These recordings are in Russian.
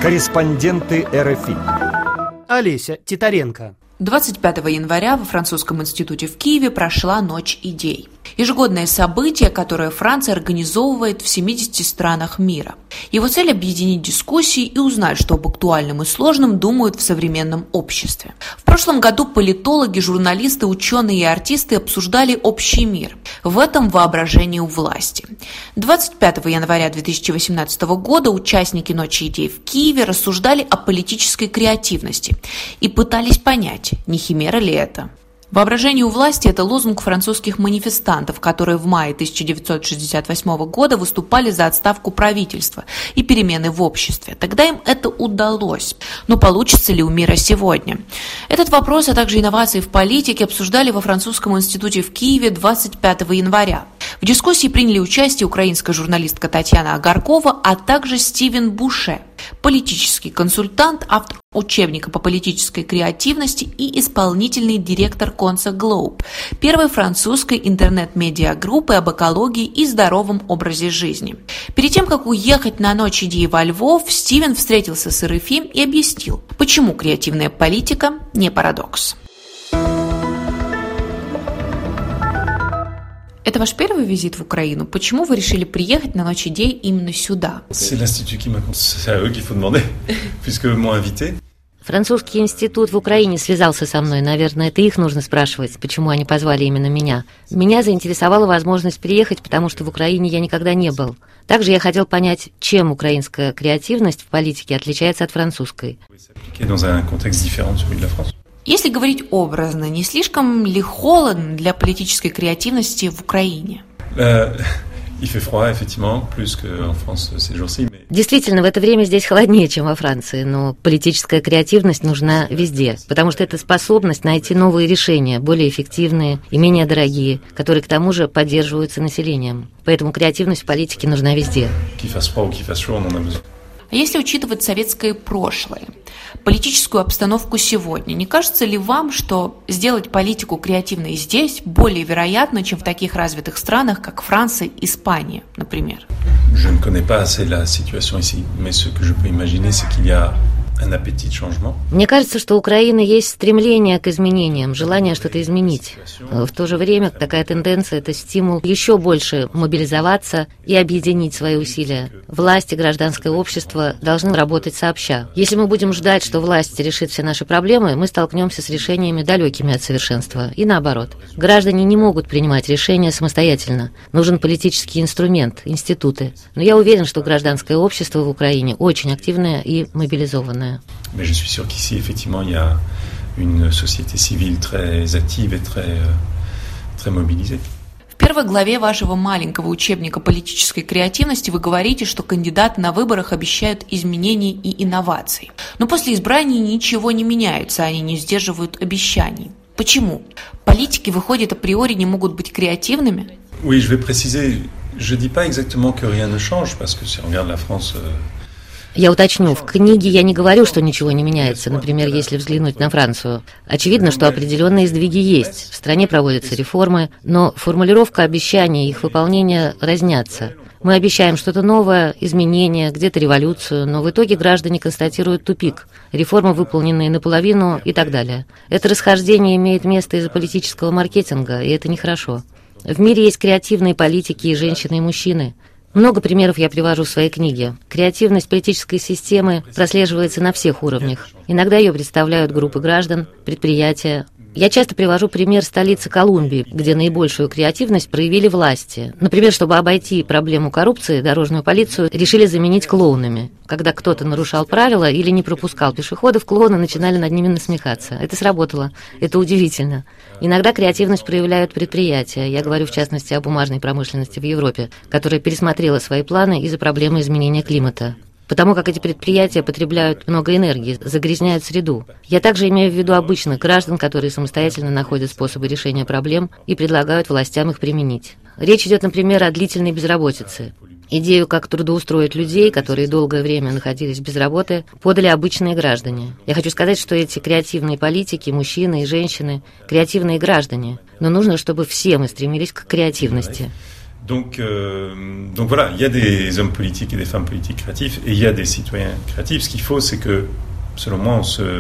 Корреспонденты РФИ. Олеся Титаренко. 25 января во Французском институте в Киеве прошла Ночь идей. Ежегодное событие, которое Франция организовывает в 70 странах мира. Его цель – объединить дискуссии и узнать, что об актуальном и сложном думают в современном обществе. В прошлом году политологи, журналисты, ученые и артисты обсуждали общий мир. В этом воображении у власти. 25 января 2018 года участники Ночи идей в Киеве рассуждали о политической креативности и пытались понять, не химера ли это. Воображение у власти – это лозунг французских манифестантов, которые в мае 1968 года выступали за отставку правительства и перемены в обществе. Тогда им это удалось. Но получится ли у мира сегодня? Этот вопрос, а также инновации в политике обсуждали во Французском институте в Киеве 25 января. В дискуссии приняли участие украинская журналистка Татьяна Агаркова, а также Стивен Буше, политический консультант, автор учебника по политической креативности и исполнительный директор Конса Глоуб, первой французской интернет-медиагруппы об экологии и здоровом образе жизни. Перед тем, как уехать на Ночь идей во Львов, Стивен встретился с РФИ и объяснил, почему креативная политика не парадокс. Это ваш первый визит в Украину? Почему вы решили приехать на Ночь идей именно сюда? Французский институт в Украине связался со мной. Наверное, это их нужно спрашивать, почему они позвали именно меня. Меня заинтересовала возможность приехать, потому что в Украине я никогда не был. Также я хотел понять, чем украинская креативность в политике отличается от французской. Если говорить образно, не слишком ли холодно для политической креативности в Украине? Действительно, в это время здесь холоднее, чем во Франции, но политическая креативность нужна везде, потому что это способность найти новые решения, более эффективные и менее дорогие, которые к тому же поддерживаются населением. Поэтому креативность в политике нужна везде. А если учитывать советское прошлое, политическую обстановку сегодня, не кажется ли вам, что сделать политику креативной здесь более вероятно, чем в таких развитых странах, как Франция, Испания, например? Je ne connais pas assez la situation ici, mais ce que je peux imaginer, c'est qu'il y a un appétit de changement. Мне кажется, что у Украины есть стремление к изменениям, желание что-то изменить. В то же время такая тенденция – это стимул еще больше мобилизоваться и объединить свои усилия. Власть и гражданское общество должны работать сообща. Если мы будем ждать, что власть решит все наши проблемы, мы столкнемся с решениями, далекими от совершенства. И наоборот. Граждане не могут принимать решения самостоятельно. Нужен политический инструмент, институты. Но я уверен, что гражданское общество в Украине очень активное и мобилизованное. Mais je suis sûr qu'ici, effectivement, il y a une société civile très active et très mobilisée. В первой главе вашего маленького учебника политической креативности вы говорите, что кандидаты на выборах обещают изменений и инноваций. Но после избрания ничего не меняется, они не сдерживают обещаний. Почему? Политики, выходит, априори не могут быть креативными? Oui, je vais préciser. Je dis pas exactement que rien ne change, parce que si on regarde la France. Я уточню, в книге я не говорю, что ничего не меняется, например, если взглянуть на Францию. Очевидно, что определенные сдвиги есть, в стране проводятся реформы, но формулировка обещаний и их выполнение разнятся. Мы обещаем что-то новое, изменения, где-то революцию, но в итоге граждане констатируют тупик, реформы, выполненные наполовину и так далее. Это расхождение имеет место из-за политического маркетинга, и это нехорошо. В мире есть креативные политики и женщины, и мужчины. Много примеров я привожу в своей книге. Креативность политической системы прослеживается на всех уровнях. Иногда ее представляют группы граждан, предприятия. Я часто привожу пример столицы Колумбии, где наибольшую креативность проявили власти. Например, чтобы обойти проблему коррупции, дорожную полицию решили заменить клоунами. Когда кто-то нарушал правила или не пропускал пешеходов, клоуны начинали над ними насмехаться. Это сработало. Это удивительно. Иногда креативность проявляют предприятия. Я говорю в частности о бумажной промышленности в Европе, которая пересмотрела свои планы из-за проблемы изменения климата. Потому как эти предприятия потребляют много энергии, загрязняют среду. Я также имею в виду обычных граждан, которые самостоятельно находят способы решения проблем и предлагают властям их применить. Речь идет, например, о длительной безработице. Идею, как трудоустроить людей, которые долгое время находились без работы, подали обычные граждане. Я хочу сказать, что эти креативные политики, мужчины и женщины, креативные граждане. Но нужно, чтобы все мы стремились к креативности. Donc voilà, il y a des hommes politiques et des femmes politiques créatifs, et il y a des citoyens créatifs. Ce qu'il faut, c'est que, selon moi,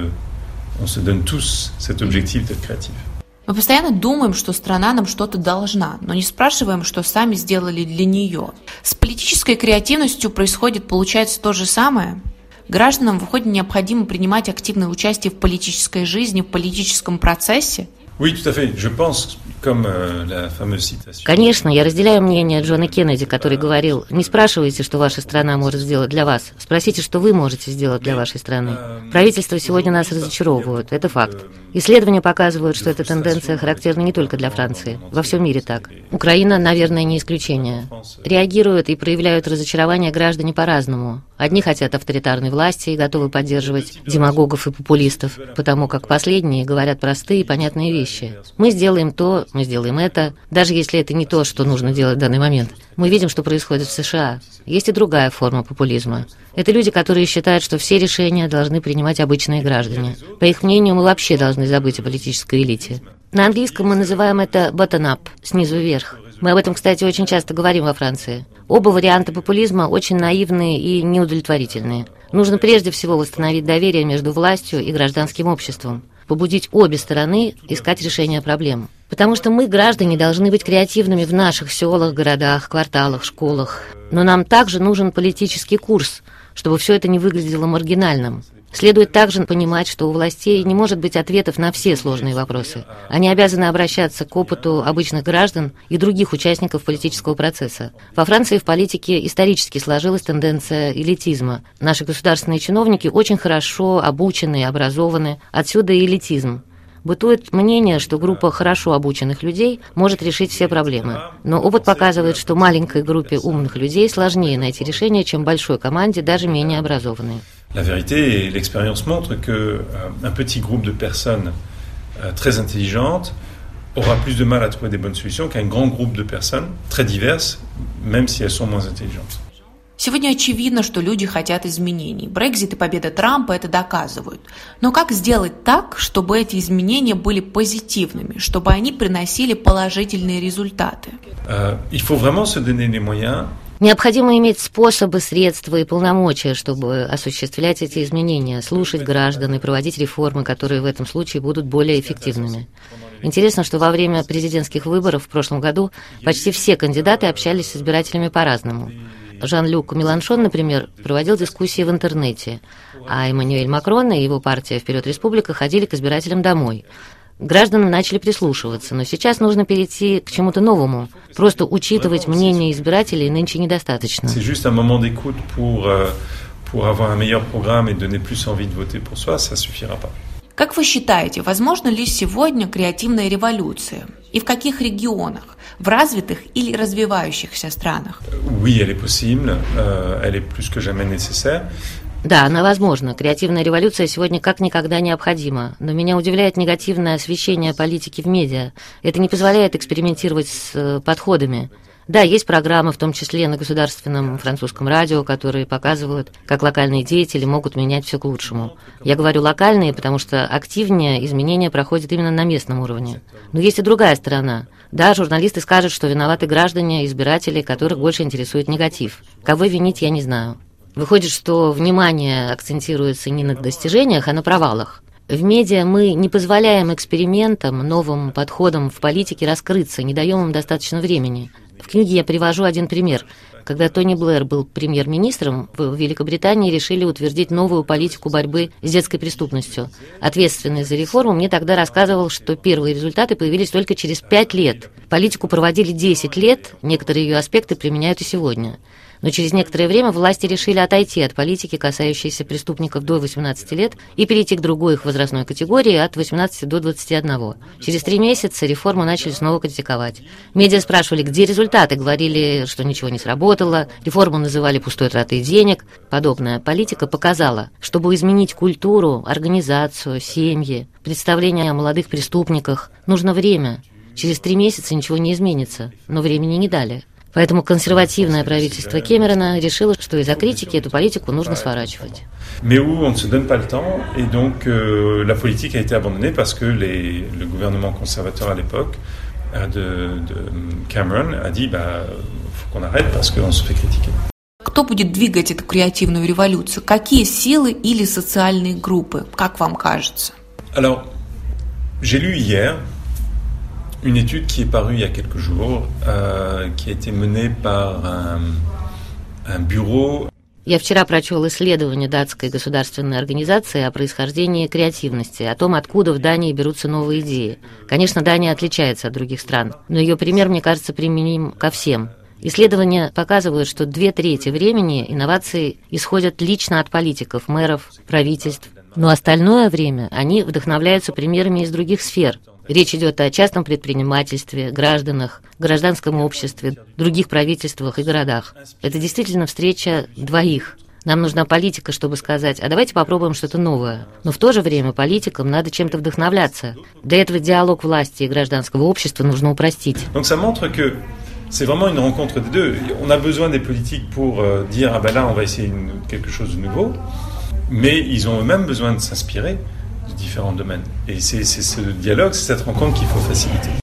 on se donne tous cet objectif d'être créatif. Мы постоянно думаем, что страна нам что-то должна, но не спрашиваем, что сами сделали для нее. С политической креативностью происходит, получается, то же самое. Гражданам, выходит, необходимо принимать активное участие в политической жизни, в политическом процессе. Oui, tout à fait. Je pense, comme la fameuse citation. Конечно, я разделяю мнение Джона Кеннеди, который говорил: не спрашивайте, что ваша страна может сделать для вас, спросите, что вы можете сделать для вашей страны. Правительства сегодня нас разочаровывают, это факт. Исследования показывают, что эта тенденция характерна не только для Франции, во всем мире так. Украина, наверное, не исключение. Реагируют и проявляют разочарование граждане по-разному. Одни хотят авторитарной власти и готовы поддерживать демагогов и популистов, потому как последние говорят простые и понятные вещи. Мы сделаем то, мы сделаем это, даже если это не то, что нужно делать в данный момент. Мы видим, что происходит в США. Есть и другая форма популизма. Это люди, которые считают, что все решения должны принимать обычные граждане. По их мнению, мы вообще должны забыть о политической элите. На английском мы называем это bottom-up, снизу вверх. Мы об этом, кстати, очень часто говорим во Франции. Оба варианта популизма очень наивные и неудовлетворительные. Нужно прежде всего восстановить доверие между властью и гражданским обществом, побудить обе стороны искать решение проблем. Потому что мы, граждане, должны быть креативными в наших селах, городах, кварталах, школах. Но нам также нужен политический курс, чтобы все это не выглядело маргинальным. Следует также понимать, что у властей не может быть ответов на все сложные вопросы. Они обязаны обращаться к опыту обычных граждан и других участников политического процесса. Во Франции в политике исторически сложилась тенденция элитизма. Наши государственные чиновники очень хорошо обучены и образованы, отсюда и элитизм. Бытует мнение, что группа хорошо обученных людей может решить все проблемы. Но опыт показывает, что маленькой группе умных людей сложнее найти решение, чем большой команде, даже менее образованной. La vérité et l'expérience montrent qu'un petit groupe de personnes très intelligentes aura plus de mal à trouver des bonnes solutions qu'un grand groupe de personnes très diverses, même si elles sont moins intelligentes. Сегодня очевидно, что люди хотят изменений. Брексит и победа Трампа это доказывают. Но как сделать так, чтобы эти изменения были позитивными, чтобы они приносили положительные результаты? Il faut vraiment se donner les moyens. Необходимо иметь способы, средства и полномочия, чтобы осуществлять эти изменения, слушать граждан и проводить реформы, которые в этом случае будут более эффективными. Интересно, что во время президентских выборов в прошлом году почти все кандидаты общались с избирателями по-разному. Жан-Люк Меланшон, например, проводил дискуссии в интернете, а Эммануэль Макрон и его партия «Вперед, Республика» ходили к избирателям домой. Граждане начали прислушиваться, но сейчас нужно перейти к чему-то новому. Просто учитывать мнение избирателей нынче недостаточно. C'est juste un moment d'écoute pour avoir un meilleur programme et donner plus envie de voter pour soi, ça suffira pas. Как вы считаете, возможна ли сегодня креативная революция? И в каких регионах? В развитых или развивающихся странах? Oui, elle est possible, elle est plus que jamais nécessaire. Да, она возможна. Креативная революция сегодня как никогда необходима. Но меня удивляет негативное освещение политики в медиа. Это не позволяет экспериментировать с подходами. Да, есть программы, в том числе на государственном французском радио, которые показывают, как локальные деятели могут менять все к лучшему. Я говорю локальные, потому что активнее изменения проходят именно на местном уровне. Но есть и другая сторона. Да, журналисты скажут, что виноваты граждане, избиратели, которых больше интересует негатив. Кого винить, я не знаю. Выходит, что внимание акцентируется не на достижениях, а на провалах. В медиа мы не позволяем экспериментам, новым подходам в политике раскрыться, не даем им достаточно времени. В книге я привожу один пример. Когда Тони Блэр был премьер-министром, в Великобритании решили утвердить новую политику борьбы с детской преступностью. Ответственный за реформу мне тогда рассказывал, что первые результаты появились только через 5 лет. Политику проводили 10 лет, некоторые ее аспекты применяют и сегодня. Но через некоторое время власти решили отойти от политики, касающейся преступников до 18 лет, и перейти к другой их возрастной категории от 18 до 21. Через 3 месяца реформу начали снова критиковать. Медиа спрашивали, где результаты, говорили, что ничего не сработало, реформу называли пустой тратой денег. Подобная политика показала, чтобы изменить культуру, организацию, семьи, представление о молодых преступниках, нужно время. Через 3 месяца ничего не изменится, но времени не дали. Поэтому консервативное правительство Кэмерона решило, что из-за критики эту политику нужно сворачивать. Mais où on ne se donne pas le temps, et donc la politique a été abandonnée parce que le gouvernement conservateur à l'époque de Cameron a dit qu'on arrête parce qu'on se fait critiquer. Кто будет двигать эту креативную революцию? Какие силы или социальные группы, как вам кажется? Alors, j'ai lu hier une étude qui est parue il y a quelques jours, qui a été menée par un bureau. Я вчера прочел исследование датской государственной организации о происхождении креативности, о том, откуда в Дании берутся новые идеи. Конечно, Дания отличается от других стран, но ее пример, мне кажется, применим ко всем. Исследования показывают, что 2/3 времени инновации исходят лично от политиков, мэров, правительств, но остальное время они вдохновляются примерами из других сфер. Речь идет о частном предпринимательстве, гражданах, гражданском обществе, других правительствах и городах. Это действительно встреча двоих. Нам нужна политика, чтобы сказать, а давайте попробуем что-то новое. Но в то же время политикам надо чем-то вдохновляться. Для этого диалог власти и гражданского общества нужно упростить. C'est vraiment une rencontre des deux. On a besoin des politiques pour dire ah ben là on va essayer quelque chose de nouveau, mais ils ont eux-mêmes besoin de s'inspirer de différents domaines. Et c'est ce dialogue, c'est cette rencontre qu'il faut faciliter.